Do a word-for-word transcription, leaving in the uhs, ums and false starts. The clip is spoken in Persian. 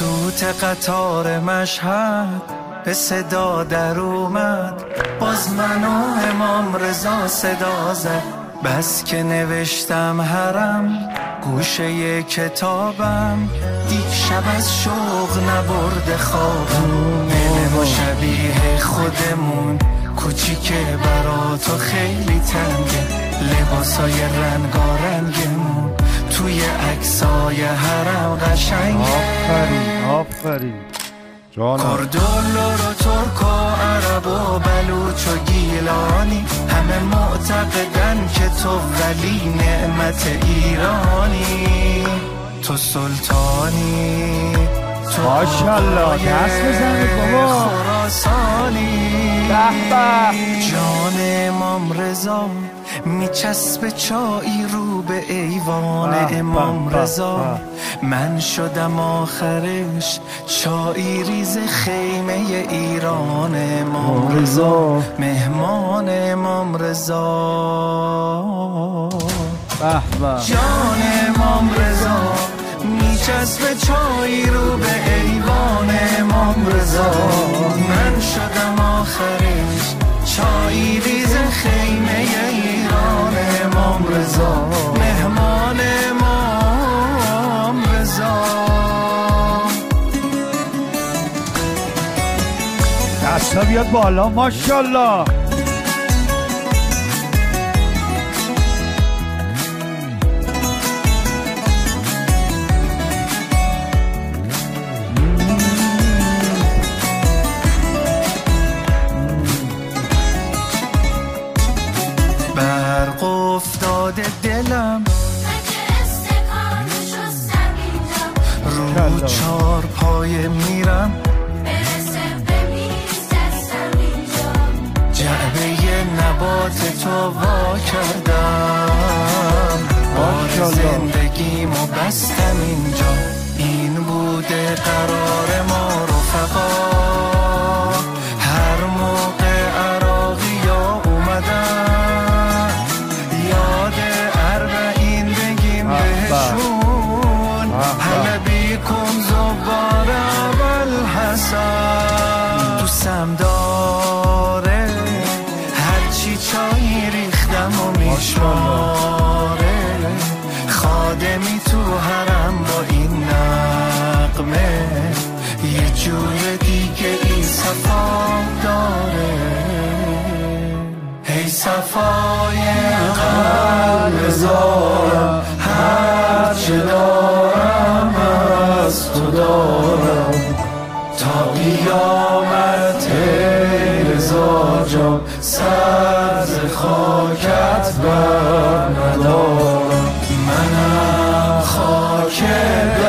سوت قطار مشهد به صدا در اومد، باز منو امام رضا صدا زد. بس که نوشتم حرم گوشه کتابم، دیشب از شوق نبرده خوابم. دل ما شبیه خودمون، کوچیکه برا تو خیلی تنگه، لباسای رنگارنگمون توی عکسای حرم قشنگه. آفرین آفرین جانم. کردولو رو ترک و عرب و بلوچ و گیلانی، همه معتقدن که تو ولی نعمت ایرانی، تو سلطانی، تو ماشاءالله دست بزنید بابا. خراسانی به به. جان امام رضا میچسبه چایی رو به ایوان امام رضا. من شدم آخرش چایی ریز خیمه ایران امام رضا، مهمان امام رضا. به به. جان امام رضا میچسبه چایی رو به ایوان امام رضا. من شدم آخرش چایی ریز خیمه ایران امام رضا، مهمان امام رضا. دستا بیاد بالا ماشاءالله. برق افتاده دلم رو چار پای میرم، جعبه نبات تو وا کردم، بار زندگیمو بستم اینجا. این بوده قرار ما رفقا، هر موقع عراقی ها اومدن یاد اربعین بگیم بهشون، حلبی کن زبار اول حسن. دوستم داره هرچی چایی ریختم و میشماره، خادمی تو حرم با این نغمه، یه جور دیگه این صفا داره. هی صفای قلب زارم، هر چه دارم از تو دارم، تا قیامت رضا جان سر ز خاکت بر ندارم. منم خاک